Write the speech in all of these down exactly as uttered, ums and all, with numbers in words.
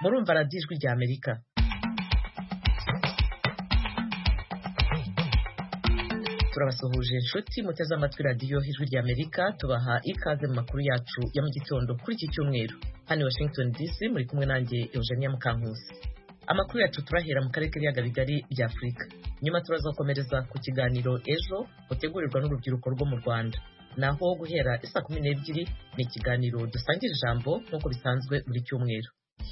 murumva radiyo ijwi rya Amerika. Turabasuhuje inshuti muteze amatwi radiyo ijwi rya Amerika, tubaha ikaze mu makuru yacu ya mu gitondo kuri iki cyumweru. Hano i Washington D C muri kumwe nanjye Eugenia Mukankusi. Amakuru yacu turahera mu karere k'ibiyaga bigari bya Afurika, nyuma turazakomereza ku kiganiro ejo gutegurirwa n'urubyiruko rwo mu Rwanda, naho guhera isaa kumi n'ebyiri ni ikiganiro dusangira ijambo nk'uko bisanzwe buri cyumweru.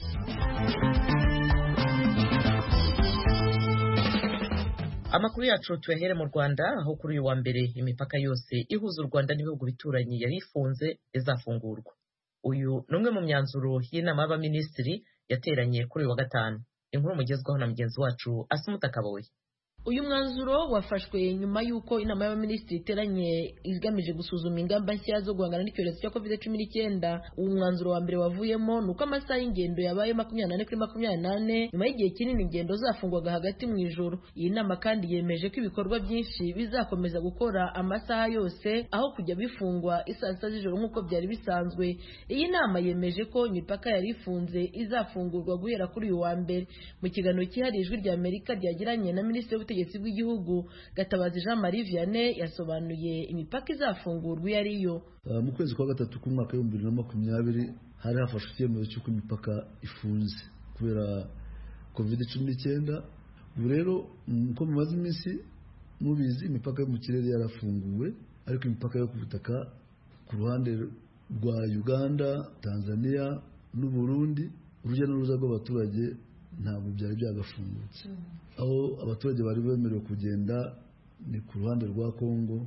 Amakuru yacu tuyahere mu Rwanda, aho kuri uyu wa mbere imipaka yose ihuza u Rwanda n'ibihugu bituranyi yari ifunze izafungurwa. Uyu ni umwe mu myanzuro y'inama y'abaminisitiri yateranye kuri uyu wa gatanu. Inkuru mugezwaho na mugenzi wacu Asumuta Kaboyi. Uyu mwanzuro wafashwe nyuma y'uko inama y'abaminisitiri iteranye igamije gusuzuma ingamba nshya zo guhangana n'icyorezo cya covid cumi n'icyenda. Uwo mwanzuro wa mbere wavuyemo ni uko amasaha y'ingendo yabaye makumyabiri n'ane kuri makumyabiri n'ane nyuma y'igihe kinini ingendo zafungwaga hagati mu ijoro. Iyi nama kandi yemeje ko ibikorwa byinshi bizakomeza gukora amasaha yose aho kujya bifungwa isaa sita z'ijoro nk'uko byari bisanzwe. Iyi nama yemeje ko imipaka yari ifunze izafungurwa guhera kuri uyu wa mbere. Mu kiganiro cyihariye Ijwi rya Amerika ryagiranye na Minisitiri w'Ubutegetsi bw'igihugu Gatabazi Jean Marie Vianney yasobanuye imipaka izafungurwa iyo ari yo. Mu kwezi kwa gatatu k'umwaka w'ibihumbi bibiri na makumyabiri hari hafashwe icyemezo cy'uko imipaka ifunze kubera covid cumi n'icyenda. Ubu rero uko mumaze iminsi mubizi imipaka yo mu kirere yarafunguwe, ariko imipaka yo ku butaka ku ruhande rwa Uganda, Tanzania n'u Burundi urujya n'uruza rw'abaturage ntabwo byari byagafungutse. Aho abaturage bari bemerewe kugenda ni ku ruhande rwa Kongo,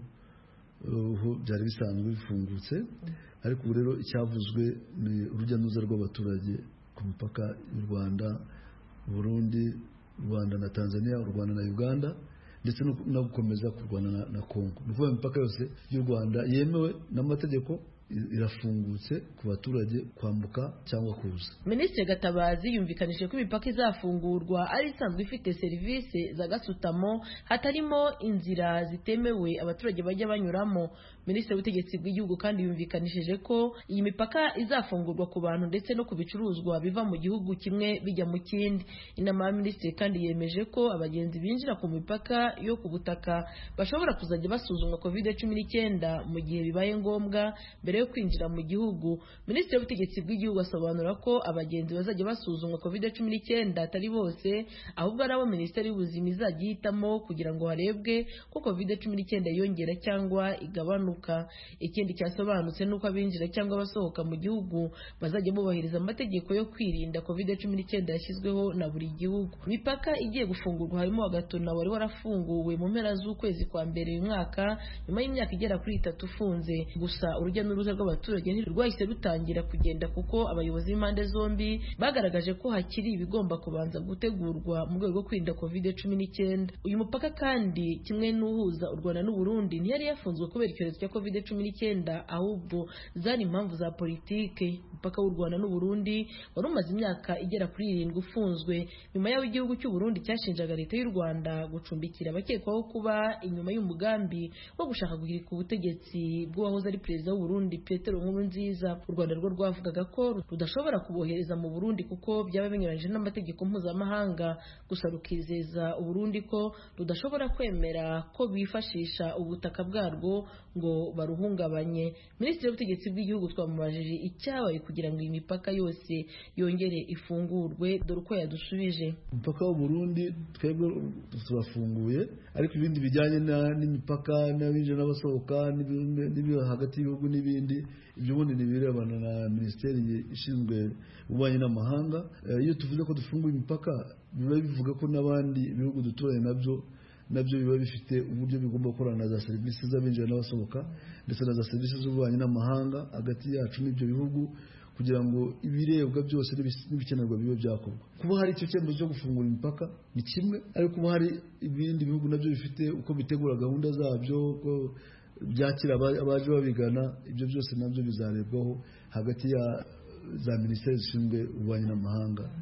ho byari bisanzwe bifungutse, ariko ubu rero icyavuzwe ni urujya n'uruza rw'abaturage ku mipaka y'u Rwanda, Burundi, Rwanda na Tanzania, u Rwanda na Uganda, ndetse no gukomeza kurwana na Kongo. Ni ukuvuga imipaka yose y'u Rwanda yemewe n'amategeko irafungutse ku baturage kwambuka cyangwa kuza. Minisitiri Gatabazi yumvikanije ko imipaka izafungurwa ari isanzwe ifite serivisi za gasutamo, hatarimo inzira zitemewe abaturage bajya banyuramo. Minisitiri w'Ubutegetsi bw'igihugu kandi yumvikanishije ko iyi mipaka izafungurwa ku bantu ndetse no ku bicuruzwa biva mu gihugu kimwe bijya mu kindi. Inama y'Abaminisitiri kandi yemeje ko abagenzi binjira ku mipaka yo ku butaka bashobora kuzajya basuzumwa covid cumi n'icyenda mu gihe bibaye ngombwa mbere yo kwinjira mu gihugu. Minisitiri w'Ubutegetsi bw'igihugu asobanura ko abagenzi bazajya basuzumwa covid cumi n'icyenda atari bose, ahubwo ari abo Minisiteri y'Ubuzima izajya ihitamo kugira ngo harebwe ko covid cumi n'icyenda yongera cyangwa igabanuka. Ikindi cyasobanutse nuko abinjira cyangwa abasohoka mu gihugu bazajya bubahiriza amategeko yo kwirinda covid cumi n'icyenda yashyizweho na buri gihugu. Imipaka igiye gufungurwa harimo Gatuna wari warafunguwe mu mpera z'ukwezi kwa mbere uyu mwaka nyuma y'imyaka igera kuri itatu ufunze. Gusa urujya n'uruza rw'abaturage ntirwahise rutangira kugenda kuko abayobozi b'impande zombi bagaragaje ko hakiri ibigomba kubanza gutegurwa mu rwego rwo kwirinda covid cumi n'icyenda. Uyu mupaka kandi kimwe n'uhuza u Rwanda n'u Burundi ntiyari yafunzwe kubera icyorezo cya covid cumi n'icyenda, ahubwo zari impamvu za politike. Umupaka w'u Rwanda n'u Burundi wari umaze imyaka igera kuri irindwi ufunzwe nyuma y'aho igihugu cy'u Burundi cyashinjaga leta y'u Rwanda gucumbikira abakekwaho kuba inyuma y'umugambi wo gushaka guhirika ubutegetsi bw'uwahoze ari perezida w'u Burundi Petero Nkurunziza. U Rwanda rwo rwavugaga ko rudashobora kubohereza mu Burundi kuko byaba binyuranyije n'amategeko mpuzamahanga, gusa rukizeza u Burundi ko rudashobora kwemera ko bifashisha ubutaka bwarwo ngo baruhungabanye. Minisitiri w'Ubutegetsi bw'igihugu twamubajije icyabaye kugira ngo iyi mipaka yose yongere ifungurwe, dore uko yadusubije. Umupaka w'u Burundi twebwe turafunguye, ariko ibindi bijyanye n'imipaka n'abinjira n'abasohoka n'ibyo hagati y'ibihugu n'ibindi, ibyo bundi ni birebana na Minisiteri ishinzwe ububanyi n'amahanga. Iyo tuvuze ko dufunguye imipaka biba bivuga ko n'abandi bihugu duturanye nabyo nabyo biba bifite uburyo bigomba gukorana na za serivisi z'abinjira n'abasohoka ndetse na za serivisi z'ububanyi n'amahanga hagati yacu n'ibyo bihugu, kugira ngo ibirebwa byose n'ibikenerwa bibe byakorwa. Kuba hari icyo cyemezo cyo gufungura imipaka ni kimwe, ariko kuba hari ibindi bihugu nabyo bifite uko bitegura gahunda zabyo, uko byakira abaje babigana, ibyo byose nabyo bizarebwaho hagati ya za minisiteri zishinzwe ububanyi n'amahanga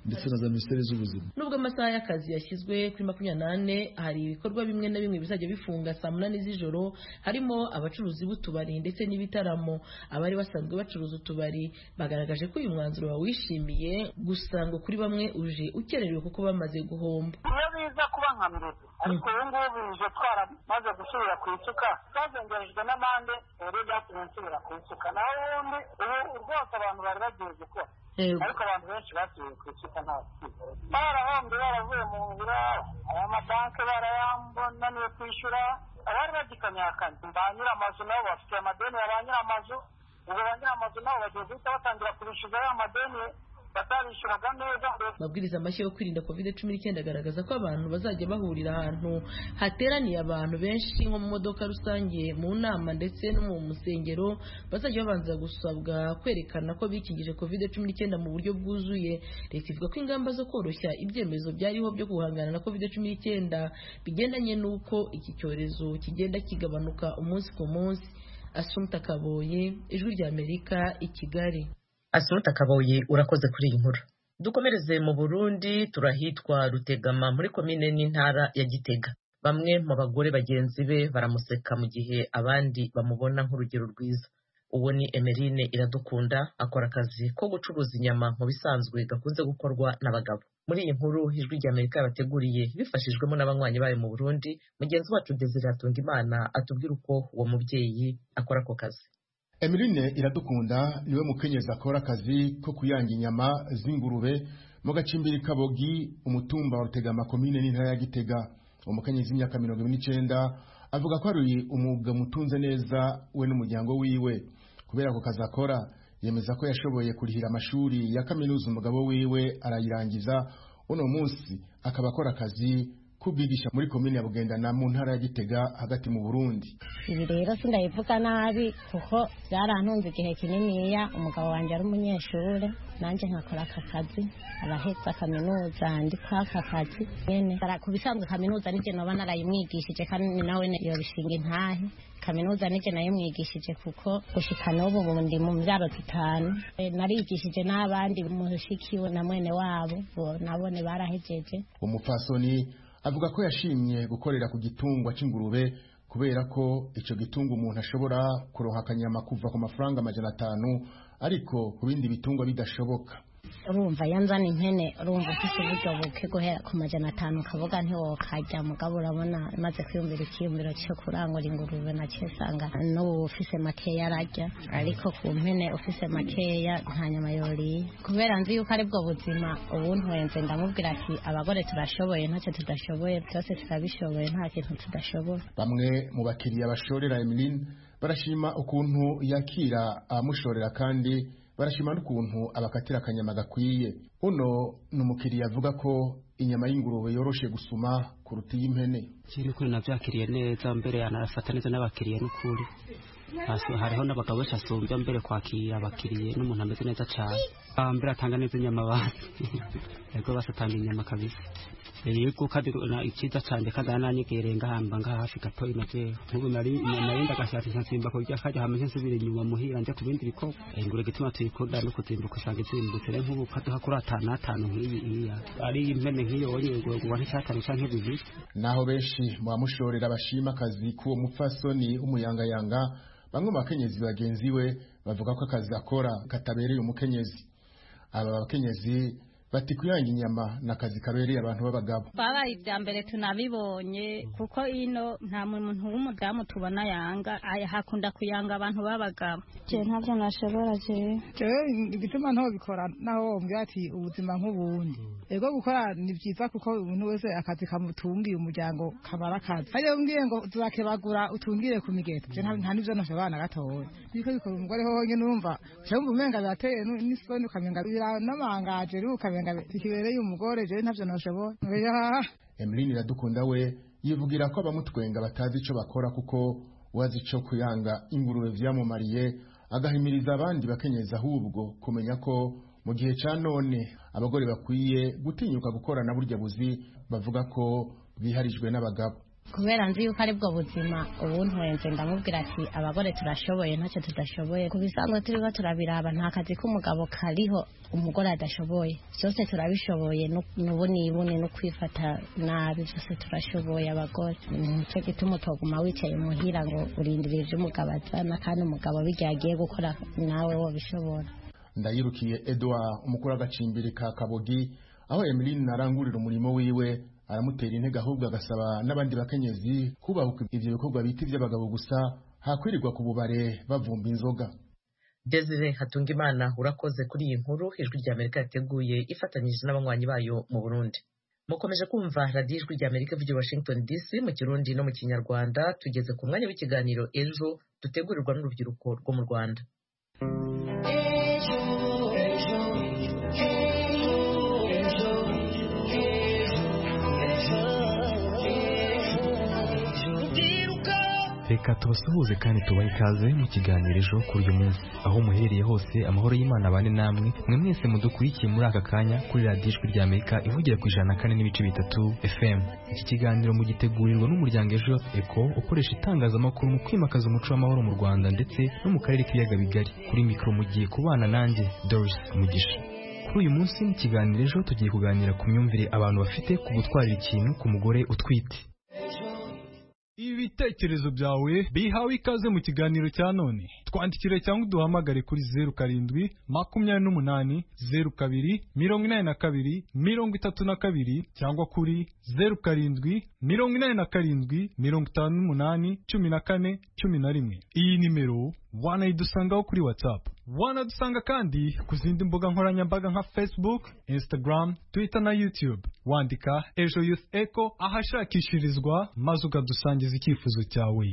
ndetse na za minisiteri z'ubuzima. Nubwo amasaha y'akazi yashyizwe kuri makumyabiri n'ane, hari ibikorwa bimwe na bimwe bizajya bifunga saa munani z'ijoro, harimo abacuruzi b'utubari ndetse n'ibitaramo. Abari basanzwe bacuruza utubari bagaragaje ko uyu mwanzuro bawishimiye, gusa ngo kuri bamwe uje ukererewe kuko bamaze guhomba. Iyo biza kuba nka mbere, ariko ubu ngubu bije twaramaze gusubira ku isuka, twazengerejwe n'amande rero byatumye nsubira ku isuka. Naho ubundi ubu rwose abantu bari bagiye gukora, ariko abantu benshi basubiye ku isuka nta kizere. Barahombye, baravuye mu nzira, aya mabanki barayambonaniwe kwishyura, abari bagikanyakanya ba nyir'amazu nabo bafite amadeni ya ba nyir'amazu, ubwo ba nyir'amazu nabo bagiye guhita batangira kubishyuza ya madeni batarishyuraga neza. Amabwiriza mashya yo kwirinda covid cumi n'icyenda agaragaza ko abantu bazajya bahurira ahantu hateraniye abantu benshi nko mu modoka rusange, mu nama ndetse no mu musengero, bazajya babanza gusabwa kwerekana ko bikingije covid cumi n'icyenda mu buryo bwuzuye. Leta ivuga ko ingamba zo koroshya ibyemezo byariho byo guhangana na covid cumi n'icyenda bigendanye n'uko iki cyorezo kigenda kigabanuka umunsi ku munsi. Assumpta Kaboye, Ijwi ry'Amerika, i Kigali. Assumpta Kaboye, urakoze kuri iyi nkuru. Dukomereze mu Burundi, turahitwa Rutegama muri komine n'intara ya Gitega. Bamwe mu bagore bagenzi be baramuseka mu gihe abandi bamubona nk'urugero rwiza. Uwo ni Emeline Iradukunda, akora akazi ko gucuruza inyama mu bisanzwe gakunze gukorwa n'abagabo. Muri iyi nkuru Ijwi ry'Amerika yabateguriye bifashijwemo n'abanywanyi bayo mu Burundi, mugenzi wacu Desire Hatungimana atubwira uko uwo mubyeyi akora ako kazi. Emeline Iradukunda niwe mukenyezi akora akazi ko kuyanga inyama z'ingurube mu gacimbiri Kabogi, umutumba wa Rutegama, komine n'intara ya Gitega. Umukenyezi w'imyaka mirongo ibiri n'icenda avuga ko ari umwuga mutunze neza we n'umuryango wiwe. Kubera ako kazi akora, yemeza ko yashoboye kurihira amashuri ya kaminuza umugabo wiwe arayirangiza. Uno munsi akaba akora akazi kubigisha muri komine ya Bugendana mu ntara ya Gitega hagati mu Burundi. Ibi rero sindayivuga nabi kuko byarantunze igihe kininiya. Umugabo wanje ari umunyeshure, nanje nkakora aka kazi, araheza kaminuza ndiko aka kazi nyene. Kubisanzwe kaminuza nije noba narayimwigishije kandi nawe yobishinga intahe. Kaminuza nije nayimwigishije kuko gushika n'ubu ndi mu mbyaro zitanu. Narigishije n'abandi mushikiwe na mwene wabo, nabone barahejeje. Umupfasoni avuga ko yashimye gukorera ku gitungwa c'ingurube kubera ko ico gitungwa umuntu ashobora kuronka akanyama kuva ku mafaranga amajana atanu, ariko ku bindi bitungwa bidashoboka. Urumva yanzana impene, urumva ufise uburyo buke guhera ku majana atanu kavuga ntiwokarya, mugabo urabona maze kwiyumvira ikiyumviro cyo kurangura ingurube nacyo usanga n'ubu ufise makeya ararya, ariko ku mpene ufise makeya nta nyama yoriye. Kubera nzi yuko ari bwo buzima ubu ntwenze ndamubwira ati abagore turashoboye, ntacyo tudashoboye, byose turabishoboye, nta kintu tudashoboye. Bamwe mu bakiriya bashorera Emeline barashima ukuntu yakira amushorera kandi barashima n'ukuntu abakatira akanyama gakwiye. Uno n'umukiriya avuga ko inyama y'ingurube yoroshe gusuma kuruta iy'impene. Kiri kuri navyakiriye neza, mbere yanarafata neza n'abakiriye n'ukuri. Hasi hariho n'abagabo benshi asumbya mbere kwakira abakiriye n'umuntu ameze neza cyane. Mbere atanga neza inyama basi. Yego basatanga inyama kabisa. Yego kandi ikiza cyane kandi ananyegereye ngahamba ngahafi gato inaje. Nkubu nari narinda gashati nsimba ko rya kaje hameze nsubire inyuma muhira nje kubindi biko. Ingure gituma tuyikoda no kuzimbuka usanga izimbutse rero nkubu kaduha kuri atanu atanu nk'iyi iya. Ari impene nk'iyo wonye ngo ngo nticyatanu canke bibiri. Naho benshi mu bamushorera bashima akazi k'uwo mupfasoni umuyangayanga, bamwe mu bakenyezi bagenzi we bavuga ko akazi akora katabereye umukenyezi. Aba bakenyezi bati kuyanga inyama nakazi kabereye abantu b'abagabo. Babaye ibya mbere tunabibonye kuko ino nta muntu w'umudamu tubona yanga, aya hakunda kuyanga abantu b'abagabo. Je ntavyo nashobora je. Je igituma nto bikora naho mbya ati ubuzima nk'ubundi. Ego gukora ni byiza kuko umuntu wese akazi kamutungiye umuryango kabara kazi. Ayo mbwiye ngo turakebagura utungire ku migeto. Je nta nivyo nashobora na gatoya. Biko bikora umugore ho nyine numva. Je umva umenga birateye n'isoni ukamenga biramangaje ruka tikibereye umugore je ntavyo nashobora. Emeline Iradukunda we yivugira ko abamutwenga batazi ico bakora kuko wazi ico kuyanga ingurube vyamumariye, agahimiriza abandi bakenyeza ahubwo kumenya ko mu gihe ca none abagore bakwiye gutinyuka gukorana burya buzi bavuga ko biharijwe n'abagabo. kubera nzi yuko ari bwo buzima ubundi wenze ndamubwira ati abagore turashoboye ntacyo tudashoboye ku bisanzwe turiho turabiraba nta kazi k'umugabo kariho umugore adashoboye byose turabishoboye n'ubunibune no kwifata nabi byose turashoboye abagore nicyo gituma utoguma wicaye muhira ngo urindire ibyo umugabo azana kandi umugabo bijyagiye gukora nawe wabishobora. Ndayirukiye Edouard umukuru w'agacimbiri ka Kabogi aho Emeline arangurira umurimo wiwe aramutera intege ahubwo agasaba n'abandi bakenyezi kubahuka ivyo bikorwa biti by'abagabo gusa hakwirirwa ku bubare bavumba inzoga. Desire Hatungimana urakoze kuri iyi nkuru ijwi rya Amerika yateguye ifatanyije n'abanywanyi bayo mu Burundi. Mukomeje kumva radio ijwi rya Amerika ivugira Washington D C mu Kirundi no mu Kinyarwanda. Tugeze ku mwanya w'ikiganiro ejo dutegurirwa n'urubyiruko rwo mu Rwanda. Reka tubasuhuze kandi tubahe ikaze mu kiganiro ejo kuri uyu munsi aho muhereye hose amahoro y'Imana bane namwe mwe mwese mudukurikiye muri aka kanya kuri radio ijwi rya Amerika ivugira ku ijana na kane n'ibice bitatu F M. Iki kiganiro mugitegurirwa n'umuryango Ejo Eco ukoresha itangazamakuru mu kwimakaza umuco w'amahoro mu Rwanda ndetse no mu karere k'ibiyaga bigari. Kuri mikro mugiye kubana nanjye Doris Mugisha. Kuri uyu munsi mu kiganiro ejo tugiye kuganira ku myumvire abantu bafite ku gutwarira ikintu ku mugore utwite. Ibitekerezo byawe bihawe ikaze mu kiganiro cya none. Twandikire cyangwa uduhamagare kuri zeru karindwi makumyabiri n'umunani zeru kabiri mirongo inani na kabiri mirongo itatu na kabiri cyangwa kuri zeru karindwi mirongo inani na karindwi mirongo itanu n'umunani cumi na kane cumi na rimwe. Iyi nimero wanayidusangaho kuri WhatsApp. Wanadusanga kandi ku zindi mbuga nkoranyambaga nka Facebook, Instagram, Twitter na YouTube. Wandika Ejo Youth Echo ahashakishirizwa maze ukadusangiza icyifuzo cyawe.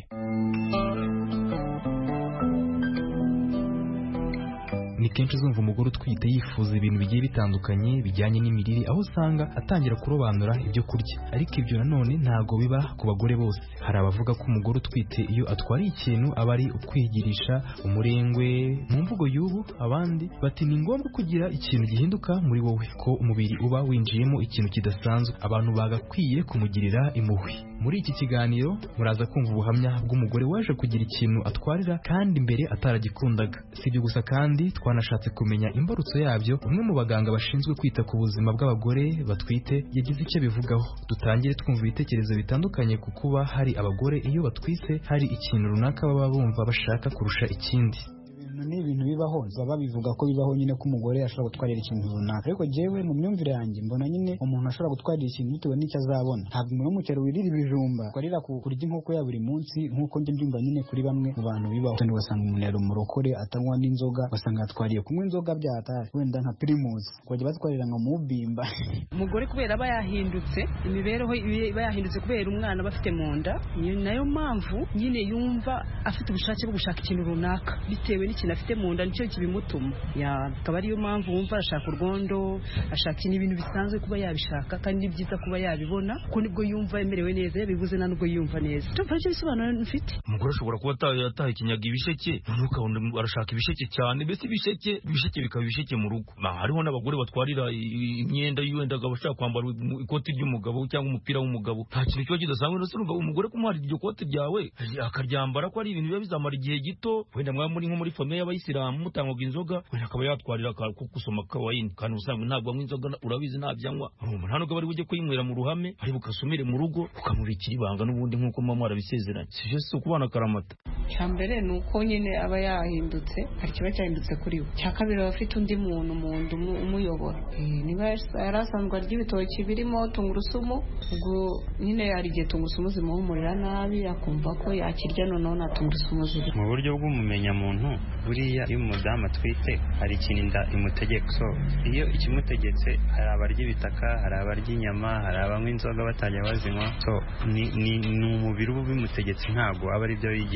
Ni kenshi uzumva umugore utwite yifuza ibintu bigiye bitandukanye bijyanye n'imirire aho usanga atangira kurobanura ibyo kurya, ariko ibyo nanone ntago biba ku bagore bose. Hari abavuga ko umugore utwite iyo atwariye ikintu aba ari ukwigirisha umurengwe mu mvugo y'ubu, abandi bati ni ngombwa kugira ikintu gihinduka muri wowe ko umubiri uba winjiyemo ikintu kidasanzwe, abantu bagakwiye kumugirira impuhwe. Muri iki kiganiro muraza kumva ubuhamya bw'umugore waje kugira ikintu atwarira kandi mbere ataragikundaga. Si ibyo gusa kandi twanashatse kumenya imbarutso yabyo. Umwe mu baganga bashinzwe kwita ku buzima bw'abagore batwite yagize icyo bivugaho. Dutangire twumva ibitekerezo bitandukanye ku kuba hari abagore iyo batwise hari ikintu runaka baba bumva bashaka kurusha ikindi. Ni ibintu bibaho baba bivuga ko bibaho nyine ko umugore ashobora gutwarira ikintu runaka, ariko jewe mu myumvire yanjye mbona nyine umuntu ashobora gutwarira ikintu bitewe n'icyo azabona. Ntabwo umuntu w'umukero wirira ibijumba twarira kurya inkoko ya buri munsi nk'uko njye mbyumva nyine kuri bamwe mu bantu bibaho. Kandi ugasanga umuntu yari umurokore atanywa n'inzoga, ugasanga atwariye kunywa inzoga byatari wenda nka Primus kujya batwarira nka mubimba. Umugore kubera aba yahindutse, imibereho iba yahindutse kubera umwana bafite mu nda, nayo mpamvu nyine yumva afite ubushake bwo gushaka ikintu runaka bitewe n'ikintu afite mu nda, nicyo kibimutuma. Akaba ariyo mpamvu wumva ashaka urwondo, ashaka ibintu bisanzwe kuba yabishaka kandi ni byiza kuba yabibona kuko nibwo yumva yemerewe neza, yabibuze na nubwo yumva neza. Tumva icyo bisobanuro mfite. Umugore ashobora kuba ataha ikinyaga ibisheke, ukabona arashaka ibisheke cyane, mbese ibisheke ibisheke bikaba ibisheke mu rugo. Hariho n'abagore batwarira imyenda y'uwenda bashaka kwambara ikoti ry'umugabo cyangwa umupira w'umugabo. Nta kintu kiba kidasanzwe rero urumva umugore kumuhara iryo koti ryawe akaryambara ko ari ibintu biba bizamara igihe gito, wenda mwaba muri nko muri famille y'abayisilamu mutangwaga inzoga, wenda akaba yatwarira ko gusoma kawayini kandi usanga ntabwo anywa inzoga, urabizi ntabyanywa. Urumva nta nubwo bari bujye kuyinywera mu ruhame, ari bukasumire mu rugo ukamubikira ibanga n'ubundi nk'uko mama arabisezeranye. Sivyo si ukubana karamata. Cya mbere ni uko nyine aba yahindutse, hari kiba cyahindutse kuri we. Cya kabiri aba afite undi muntu mu nda umuyobora. Niba yari asanzwe arya ibitoki birimo tungurusumu, ubwo nyine hari igihe tungurusumu zimuhumurira nabi akumva ko yakirya noneho na tungurusumu ziri. Mu buryo bw'umumenyamuntu buriya iyo umudamu atwite hari ikintu inda imutegeka. So iyo ikimutegetse hari abarya ibitaka, hari abarya inyama, hari abanywa inzoga batajya bazinywa. So ni ni umubiri uba bimutegetse, ntabwo aba ari byo yigirisha.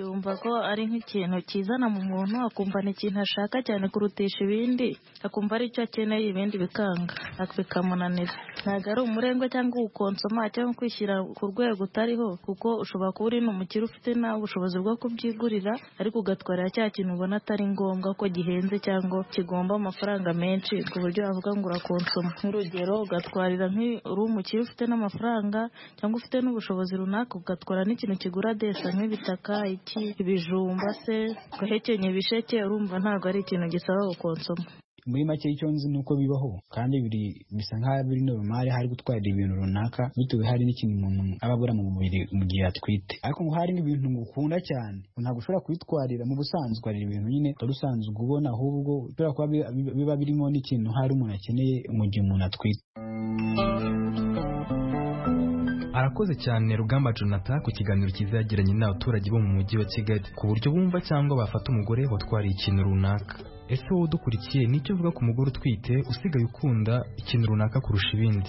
yumva ko ari nk'ikintu kizana mu muntu akumva ni ikintu ashaka cyane kurutisha ibindi akumva ari cyo akeneye ibindi bikanga bikamunanira. Ntabwo ari umurengwe cyangwa gukonsoma cyangwa kwishyira ku rwego utariho, kuko ushobora kuba uri n'umukire ufite nawe ubushobozi bwo kubyigurira ariko ugatwarira cya kintu ubona atari ngombwa ko gihenze cyangwa kigomba amafaranga menshi ku buryo wavuga ngo urakonsoma. Nk'urugero ugatwarira nk'uri umukire ufite n'amafaranga cyangwa ufite n'ubushobozi runaka ugatwara n'ikintu kigura desa nk'ibitaka iki ibijumba se ugahekenya ibisheke, urumva ntabwo ari ikintu gisaba gukonsoma. Muri make icyo nzi nuko bibaho kandi biri bisa nk'aho biri normal, hari gutwarira ibintu runaka bitewe hari n'ikintu umuntu aba abura mu mubiri mu gihe atwite, ariko ngo hari n'ibintu ngukunda cyane ntabwo ushobora kwitwarira mu busanzwe. Hari ibintu nyine urusanzwe ubona ahubwo bishobora kuba biba birimo n'ikintu hari umuntu akeneye mu gihe umuntu atwite. Arakoze cyane Rugamba Jonathan ku kiganiro cyiza yagiranye n'abaturage bo mu mujyi wa Kigali ku buryo bumva cyangwa bafata umugore watwariye ikintu runaka. Ese wowe udukurikiye nicyo uvuga ku mugore utwite usigaye ukunda ikintu runaka kurusha ibindi?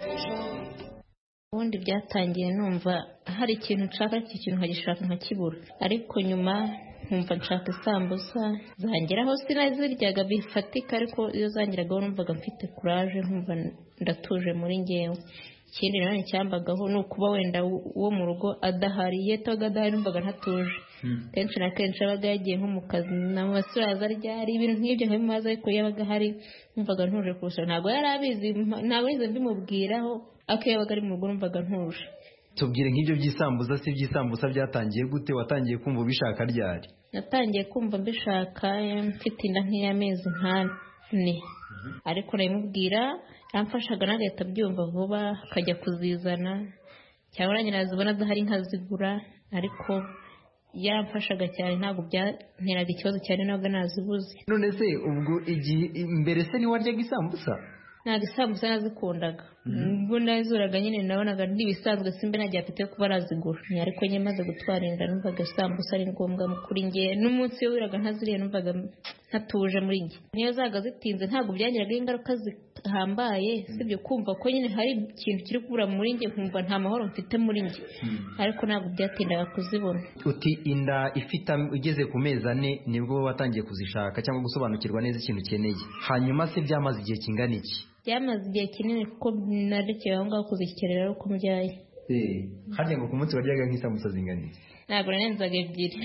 Ubundi byatangiye numva hari ikintu nshaka, iki kintu nkagishaka nkakibura, ariko nyuma nkumva nshaka isambusa zangeraho sinaziryaga bifatika, ariko iyo zangeragaho numvaga mfite courage, nkumva ndatuje muri ngewe. Ikindi nanone cyambagaho ni ukuba wenda uwo mu rugo adahari, yetoga adahari numvaga ntatuje. Kenshi na kenshi abaga yagiye nko mu kazi n'amasuraza ryari ibintu nk'ibyo nkabimaze, ariko yabaga ahari numvaga ntuje kurusha. Ntabwo yari abizi, ntabwo yize mbimubwiraho, ariko yabaga ari mu rugo numvaga ntuje. Tubwire nk'ibyo by'isambuza, si by'isambusa byatangiye gute? Watangiye kumva ubishaka ryari? Natangiye kumva mbishaka mfite inda nk'iy'amezi nk'ane, ariko nabimubwira yamfashaga nagahita byumva vuba akajya kuzizana, cyangwa nanjye nazibona adahari nkazigura, ariko yamfashaga cyane, ntabwo byanteraga ikibazo cyane nabwo nazibuze. None se ubwo igihe mbere se niwaryaga isambusa? Ntabwo isambusa nazikundaga, ubwo nazuraga nyine nabonaga ntibisanzwe, simbe nagiye afite kuba arazigura, ariko nyine maze gutwara inda numvaga isambusa ari ngombwa kuri njye, n'umunsi iyo wiraga ntaziriye numvaga ntatuje muri njye. Niyo zaga zitinze ntabwo byagiraga ingaruka zihambaye, sibyo kumva ko nyine hari ikintu kiri kubura muri njye, nkumva nta mahoro mfite muri njye, ariko ntabwo byatindaga kuzibona. Uti inda ifite ugeze ku mezi ane nibwo watangiye kuzishaka cyangwa gusobanukirwa neza ikintu ukeneye, hanyuma se byamaze igihe kingana iki? Byamaze igihe kinini kuko narekeye aho ngaho kuzikerera ari uko mbyaye. Harya ngo ku munsi waryaga nk'isambusa zingana iki? Ntabwo narenzaga ebyiri.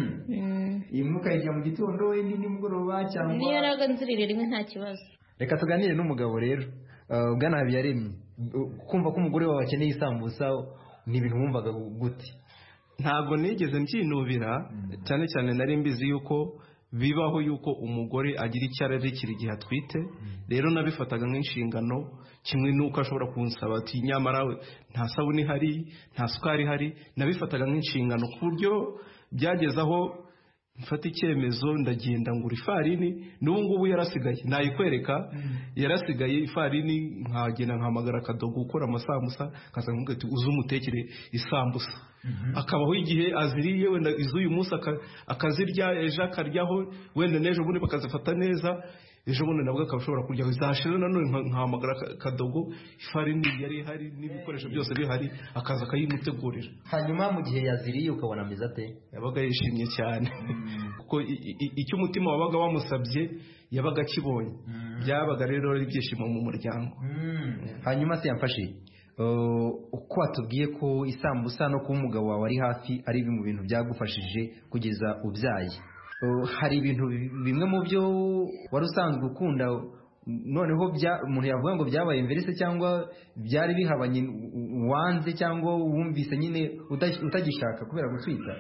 Imwe ukayirya mu gitondo indi nimugoroba cyangwa? Niyo yaraga nzirire rimwe nta kibazo. Reka tuganire n'umugabo rero. Bwana Habiyaremye, kumva ko umugore wawe akeneye isambusa ni ibintu wumvaga gute? Ntabwo nigeze mbyinubira, cyane cyane nari mbizi yuko bibaho yuko umugore agira icyo ararikira igihe atwite, rero nabifataga nk'inshingano, kimwe nuko ashobora kunsaba ati nyamara nta sabuni ihari nta sukari ihari, nabifataga nk'inshingano ku buryo byageze aho mfata icyemezo ndagenda ngura ifarini, n'ubu ngubu yarasigaye nayikwereka, yarasigaye ifarini, nkagenda nkahamagara akadogo gukora amasambusa, kaza nkubwira ati uze umutekere isambusa, akabaho igihe aziriye, wenda iz'uyu munsi akazirya, ejo akaryaho, wenda n'ejo bundi bakazifata neza, ejo bundi nabwo akabashobora kurya, zashira nanone nkahamagara akadogo, ifarini yari ihari n'ibikoresho byose bihari, akaza akayimutegurira. Hanyuma mu gihe yaziriye ukabona ameze ate? Yabaga yishimye cyane kuko icyo umutima wabaga wamusabye yabaga akibonye, byabaga rero ari ibyishimo mu muryango. Hanyuma se yamfashe uko watubwiye ko isambusa no kuba umugabo wawe ari hafi ari mu bintu byagufashije kugeza ubyaye, hari ibintu bimwe mu byo wari usanzwe ukunda noneho umuntu yavuga ngo byabaye imverese cyangwa byari bihabanye wanze cyangwa wumvise nyine utagishaka kubera gutwita?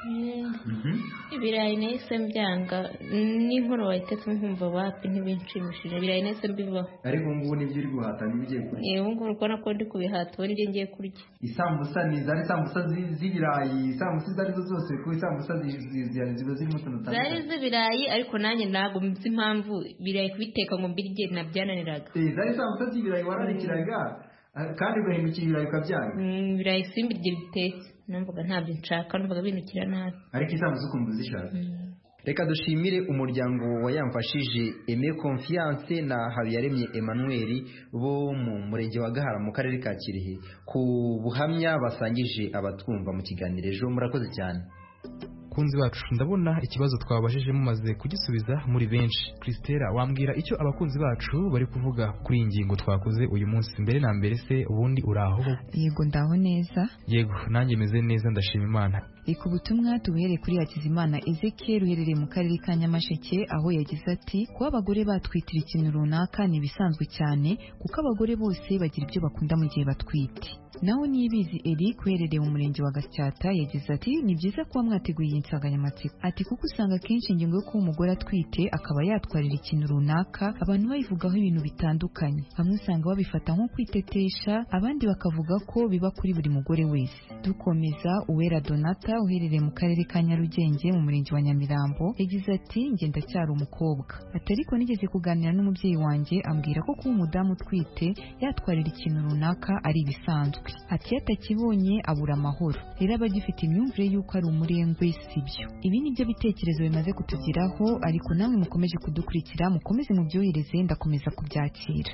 Ibirayi nahise mbyanga, n'inkuru wayitetse nkumva wapi ntibinshimishije, ibirayi nahise mbivaho. Ariko ubu ngubu nibyo uri guhata n'ibigiye kurya? Ubu ngubu urabona ko ndi kubihata, ubu nibyo ngiye kurya. Isambusa ni zari isambusa z'ibirayi, isambusa izo arizo zose, kuko isambusa ziba zirimo utuntu dutandukanye. Zari z'ibirayi, ariko nanjye ntabwo nzi impamvu ibirayi kubiteka ngo mbirye nabyananiraga. Zari isambusa z'ibirayi wararikiraga kandi ugahindukira ibirayi ukabyanga? Ibirayi simbirye bitetse, numvaga ntabyo nshaka, numvaga bindukira nabi. Ariko isambusa ukumva uzishaka. Reka dushimire umuryango wa Yamfashije Aime Confiance na Habiyaremye Emmanuel bo mu murenge wa Gahara mu karere ka Kirehe ku buhamya basangije abatwumva mu kiganiro ejo. Murakoze cyane. bakunzi bacu ndabona ikibazo twabajije mumaze kugisubiza muri benshi. Christella, wambwira icyo abakunzi bacu bari kuvuga kuri iyi ngingo twakoze uyu munsi? Mbere na mbere se ubundi uraho? Yego ndaho neza. Yego nanjye meze neza ndashima Imana. Reka ubutumwa tubuhere kuri Hakizimana Ezekiel uherereye mu karere ka Nyamasheke, aho yagize ati kuba abagore batwitira ikintu runaka ni bisanzwe cyane kuko abagore bose bagira ibyo bakunda mu gihe batwite. Naho Niyibizi Eric uherereye mu murenge wa Gasyata yagize ati ni byiza kuba mwateguye iyi nsanganyamatsiko. Ati kuko usanga kenshi ingingo yo kuba umugore atwite akaba yatwarira ikintu runaka abantu bayivugaho ibintu bitandukanye. Bamwe usanga babifata nko kwitetesha, abandi bakavuga ko biba kuri buri mugore wese. Dukomeza, Uwera Donata uherereye mu karere ka Nyarugenge mu murenge wa Nyamirambo yagize ati njye ndacyari umukobwa. Ati ariko nigeze kuganira n'umubyeyi wanjye ambwira ko kuba umudamu utwite yatwarira ikintu runaka ari ibisanzwe. Ati atakibonye abura amahoro. Rero abagifite imyumvire y'uko ari umurengwe sibyo. Ibi ni byo bitekerezo bimaze kutugiraho, ariko namwe mukomeje kudukurikira mukomeze mubyohereze ndakomeza kubyakira.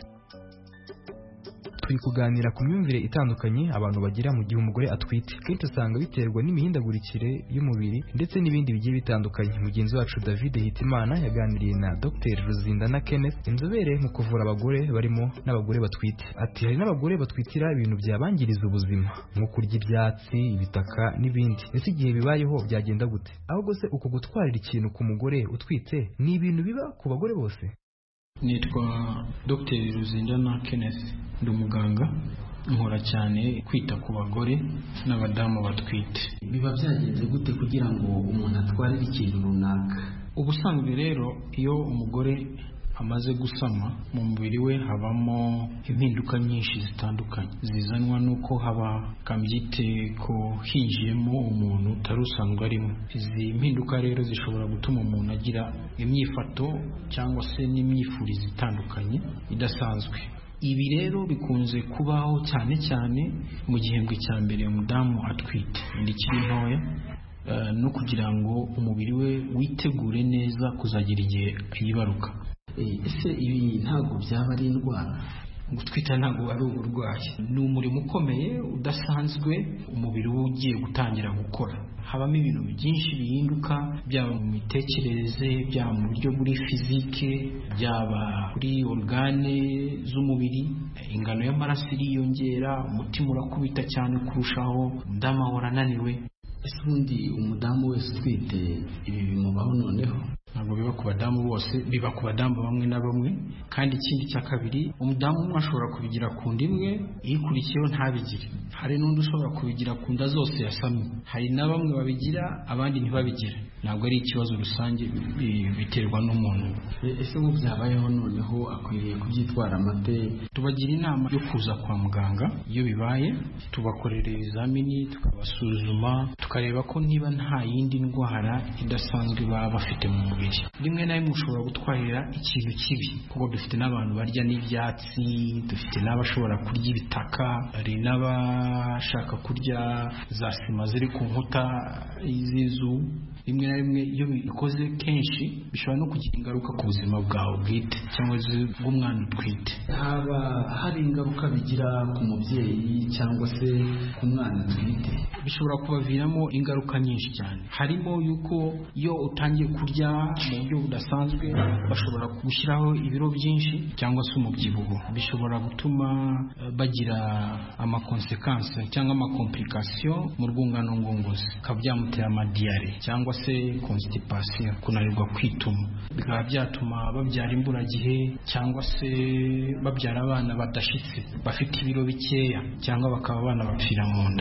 Turi kuganira ku myumvire itandukanye abantu bagira mu gihe umugore atwite. Kenshi usanga biterwa n'imihindagurikire y'umubiri ndetse n'ibindi bigiye bitandukanye. Mugenzi wacu David Hitimana yaganiriye na Docteur Ruzindana Kenneth, inzobere mu kuvura abagore barimo n'abagore batwite. Ati hari n'abagore batwitira ibintu byabangiriza ubuzima nko kurya ibyatsi, ibitaka n'ibindi. Ese igihe bibayeho byagenda gute? Ahubwo se uko gutwarira ikintu ku mugore utwite ni ibintu biba ku bagore bose? Nitwa Docteur Ruzindana Kenneth, ndi umuganga nkora cyane kwita ku bagore n'abadamu batwite. Biba byagenze gute kugira ngo umuntu atwarire ikintu runaka? Ubusanzwe rero iyo umugore amaze gusama mu mubiri we habamo impinduka nyinshi zitandukanye zizanwa nuko haba kambyite ko hinjiyemo umuntu utari usanzwe arimo. Izi mpinduka rero zishobora gutuma umuntu agira imyifato cyangwa se n'imyifurize itandukanye idasanzwe. Ibi rero bikunze kubaho cyane cyane mu gihembwe cya mbere umudamu atwite ndikiri ntoya, uh, no kugira ngo umubiri we witegure neza kuzagira igihe yibaruka. Ese ibi ntabwo byaba ari indwara? Gutwita ntabwo ari uburwayi, ni umurimo ukomeye udasanzwe umubiri we ugiye gutangira gukora. Habamo ibintu byinshi bihinduka, byaba mu mitekerereze, byaba mu buryo buri fizike, byaba kuri organe z'umubiri, ingano y'amaraso iriyongera, umutima urakubita cyane kurushaho, umudamu ahora ananiwe. Ese ubundi umudamu wese utwite ibi bimubaho noneho? Ntabwo biba ku badamu bose, biba ku badamu bamwe na bamwe. Kandi ikindi cya kabiri, umudamu umwe ashobora kubigira ku nda imwe, ikurikiyeho ntabigire. Hari n'undi ushobora kubigira ku nda zose yasamye. Hari na bamwe babigira abandi ntibabigire. Ntabwo ari ikibazo rusange, biterwa n'umuntu. Ese ubu byabayeho noneho akwiriye kubyitwara amate? Tubagira inama yo kuza kwa muganga iyo bibaye, tubakorera ibizamini, tukabasuzuma, tukareba ko niba nta yindi ndwara idasanzwe baba bafite mu mubiri. Rimwe na rimwe ushobora gutwarira ikintu kibi, kuko dufite n'abantu barya n'ibyatsi, dufite n'abashobora kurya ibitaka, hari n'abashaka kurya za sima ziri ku nkuta z'inzu. Rimwe na rimwe iyo bikoze kenshi bishobora no kugira ingaruka ku buzima bwawe bwite cyangwa bw'umwana utwite. Haba hari ingaruka bigira ku mubyeyi cyangwa se ku mwana utwite? Bishobora kubaviramo ingaruka nyinshi cyane. Harimo yuko iyo utangiye kurya mu buryo budasanzwe bashobora gushyiraho ibiro byinshi cyangwa se umubyibuho. Bishobora gutuma bagira amakonsekanse cyangwa amakomplikasiyo mu rwungano ngogozi, bikaba byamutera amadiyare cyangwa se constipation, kunanirwa kwituma. Bikaba byatuma babyara imburagihe cyangwa se babyara abana badashitse bafite ibiro bikeya, cyangwa bakaba abana bapfira mu nda.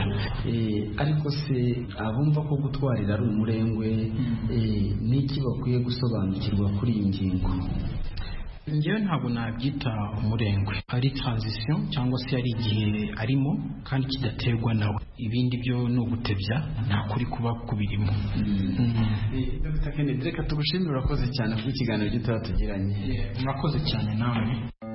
Ariko se abumva ko gutwarira ari umurengwe, n'iki bakwiye gusobanukirwa kuri iyi ngingo? Njyewe ntabwo nabyita umurengwe, ari transition cyangwa se ari igihe arimo kandi kidaterwa nawe. Ibindi byo ni ugutebya, nta kuri kuba kubirimo. Dr Kenneth, reka tugushimire, urakoze cyane ku kiganiro gito tugiranye. Murakoze cyane nawe.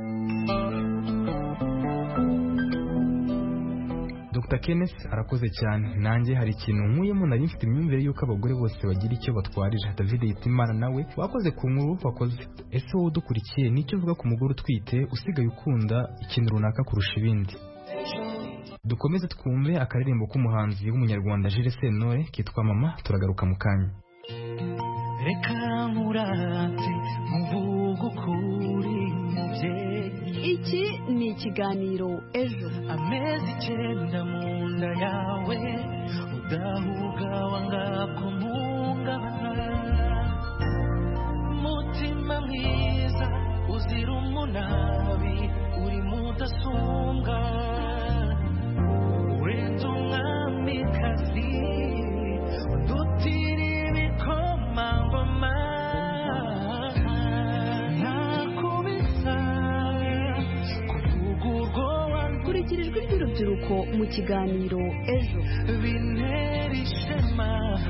Doctor Kenneth arakoze cyane. Nanjye hari ikintu nkuyemo, nari mfite imyumvire y'uko abagore bose bagira icyo batwarira. David Hitimana nawe wakoze ku nkuru wakoze. Ese wowe udukurikiye nicyo uvuga ku mugore utwite usigaye ukunda ikintu runaka kurusha ibindi? dukomeze twumve akaririmbo k'umuhanzi w'umunyarwanda Jules Sentore kitwa Mama. Turagaruka mu kanya. Reka nkurate muvugo kuri mubyeyi. Iki ni ikiganiro Ejo. Amezi icyenda mu nda yawe udahuga wanga kumungabana. Mutima mwiza uzira umunabi uri mudasumbwa. Urenze umwamikazi udutira ibikomangoma. Kurikira ijwi ry'urubyiruko mu kiganiro Ejo. Bintera ishema.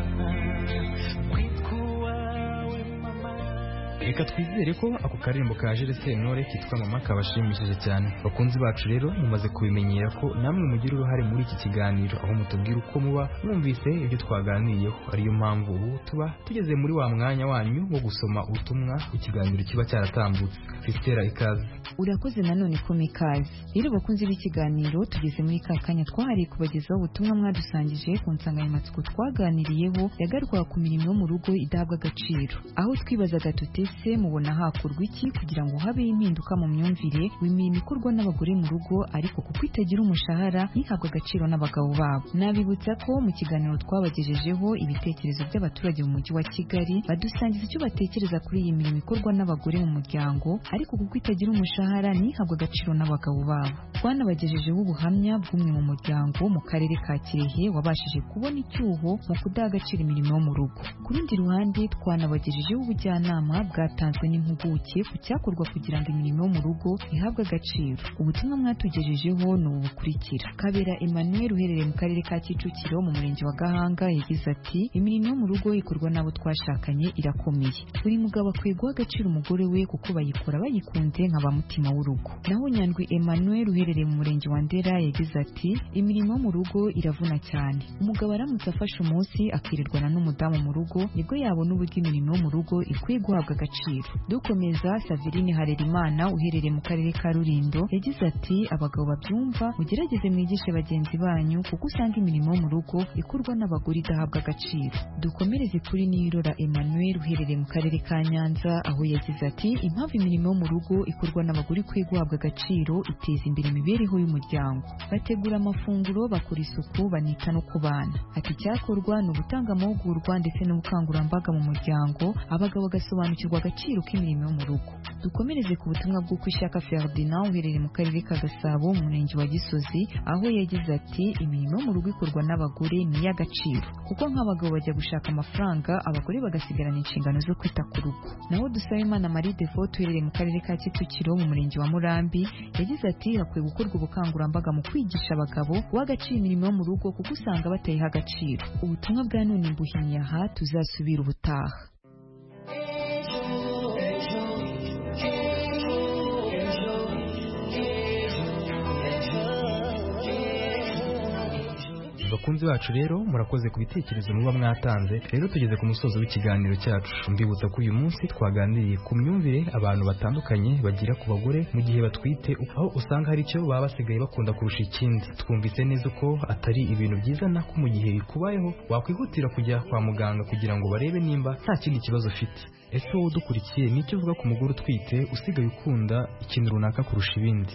Reka twizere ko ako karirimbo ka Jules Sentore kitwa Mama kabashimishije cyane. Bakunzi bacu rero mumaze kubimenyera ko namwe mugira uruhare muri iki kiganiro, aho mutubwira uko muba mwumvise ibyo twaganiriyeho. Ariyo mpamvu ubu tuba tugeze muri wa mwanya wanyu wo gusoma ubutumwa ikiganiro kiba cyaratambutse. Christella, ikaze. Urakoze nanone ko mikaze. Rero bakunzi b'ikiganiro tugeze muri ka kanya twahariye kubagezaho ubutumwa mwadusangije ku nsanganyamatsiko twaganiriyeho yagaruka ku mirimo yo mu rugo idahabwa agaciro, aho twibazaga tuti se mubona hakorwa iki kugira ngo habe impinduka mu myumvire w'imirimo ikorwa n'abagore mu rugo ariko kuko itagira umushahara ntihabwe agaciro n'abagabo babo. Nabibutsa ko mu kiganiro twabagejejeho ibitekerezo by'abaturage mu mujyi wa Kigali badusangiza icyo batekereza kuri iyi mirimo ikorwa n'abagore mu muryango ariko kuko itagira umushahara ntihabwe agaciro n'abagabo babo. Twanabagejejeho ubuhamya bw'umwe mu muryango mu karere ka Kirehe wabashije kubona icyuho mu kudaha agaciro imirimo yo mu rugo. Ku rundi ruhande twanabagejejeho ubujyanama bwatanzwe n'impuguke ku cyakorwa kugira ngo imirimo yo mu rugo ihabwe agaciro. Ubutumwa mwatugejejeho ni ubu bukurikira. Kabera Emmanuel uherereye mu karere ka Kicukiro mu murenge wa Gahanga yagize ati imirimo yo mu rugo ikorwa n'abo twashakanye irakomeye. Buri mugabo akwiye guha agaciro umugore we kuko bayikora bayikunze nka ba mutima w'urugo. Naho Nyandwi Emmanuel uherereye mu murenge wa Ndera yagize ati imirimo yo mu rugo iravuna cyane. Umugabo aramutse afashe umunsi akirirwana n'umudamu mu rugo nibwo yabona uburyo imirimo yo mu rugo ikwiye guhabwa agaciro. Dukomeza, Saverine Harerimana uherereye mu karere ka Rulindo yagize ati abagabo babyumva mugerageze mwigishe bagenzi banyu kuko usanga imirimo yo mu rugo ikorwa n'abagore idahabwa agaciro. Dukomereze kuri Nirora Emmanuel uherereye mu karere ka Nyanza aho yagize ati impamvu imirimo yo mu rugo ikorwa n'abagore ikwiye guhabwa agaciro iteza imbere imibereho y'umuryango. Bategura amafunguro, bakora isuku, banita no ku bana. Ati cyakorwa ni ugutanga amahugurwa ndetse n'ubukangurambaga mu muryango abagabo bagasobanukirwa agaciro k'imirimo yo mu rugo. Dukomereze ku butumwa bw'uko Ishaka Ferdinand uherereye mu karere ka Gasabo mu murenge wa Gisozi aho yagize ati imirimo yo mu rugo ikorwa n'abagore ni iy'agaciro kuko nk'abagabo bajya gushaka amafaranga abagore bagasigarana inshingano zo kwita ku rugo. Naho Dusabimana Marie Devote uherereye mu karere ka Kicukiro mu murenge wa Murambi yagize ati hakwiye gukorwa ubukangurambaga mu kwigisha abagabo guha agaciro imirimo yo mu rugo kuko usanga batayiha agaciro. Ubutumwa bwa none mbuhinnye aha, tuzasubira ubutaha. Bakunzi bacu rero murakoze ku bitekerezo muba mwatanze. Rero tugeze ku musozo w'ikiganiro cyacu. Mbibutsa ko uyu munsi twaganiriye ku myumvire abantu batandukanye bagira ku bagore mu gihe batwite, aho usanga hari icyo baba basigaye bakunda kurusha ikindi. Twumvise neza ko atari ibintu byiza na ko mu gihe bikubayeho wakwihutira kujya kwa muganga kugira ngo barebe nimba nta kindi kibazo ufite. Ese wowe udukurikiye nicyo uvuga ku mugore utwite usigaye ukunda ikintu runaka kurusha ibindi?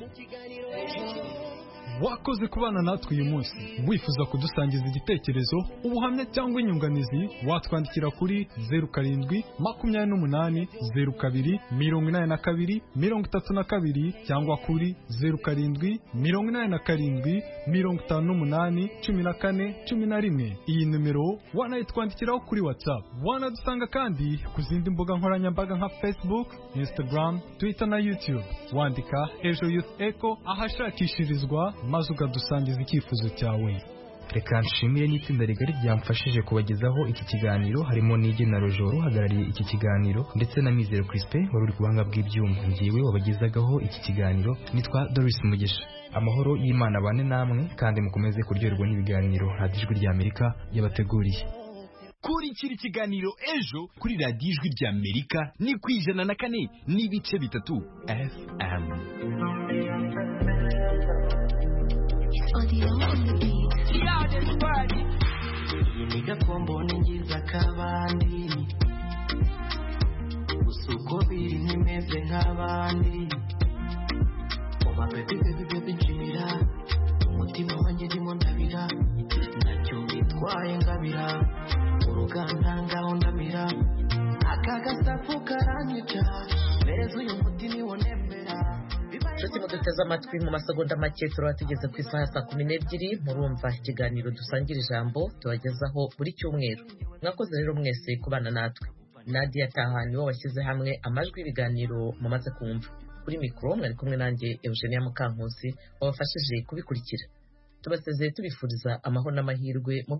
Wakoze kubana natwe uyu munsi. Wifuza kudusangiza igitekerezo, ubuhamya cyangwa inyunganizi, watwandikira kuri zeru karindwi makumyabiri n'umunani zeru kabiri mirongo inani na kabiri mirongo itatu na kabiri cyangwa kuri zeru karindwi mirongo inani na karindwi mirongo itanu n'umunani cumi na kane cumi na rimwe. Iyi numero wanayitwandikiraho kuri WhatsApp. Wanadusanga kandi ku zindi mbuga nkoranyambaga nka Facebook, Instagram, Twitter na YouTube. Wandika Ejo Youth Echo ahashakishirizwa maze ukadusangiza icyifuzo cyawe. Reka nshimire n'itsinda rigari ryamfashije kubagezaho iki kiganiro, harimo n'Igena Rojoro uhagarariye iki kiganiro ndetse na Mizero Crispin wari uri kubanga bw'ibyuma. Ngiwe wabagezagaho iki kiganiro nitwa Doris Mugisha. Amahoro y'Imana bane namwe kandi mukomeze kuryoherwa n'ibiganiro Radio Ijwi ry'Amerika yabateguriye. Kurikira ikiganiro Ejo kuri Radio Ijwi ry'Amerika ni ku ijana na kane n'ibice bitatu F M. It's audio on the beat. Yeah, this party. Niga kombo ningiza kabandi. Usuko biri nimeze nk'abandi. Oma baby baby baby nshimira. Umutima wanjye ndimo ndabira. Nacyo bitwaye ngabira. Uruganda ngaho ndamira. Akagasafu karanyica. Merezo uyu mutima wonembera. Nshuti muduteze amatwi mu masegonda make turaba tugeze ku isaha saa kumi n'ebyiri murumva ikiganiro dusangira ijambo tubagezaho buri cyumweru. Mwakoze rero mwese kubana natwe. Nadia Taha niwe washyize hamwe amajwi y'ibiganiro mumaze kumva. Kuri mikoro mwari kumwe nanjye Eugenia Mukankusi wabafashije kubikurikira. Tubasezeye tubifuriza amahoro n'amahirwe mu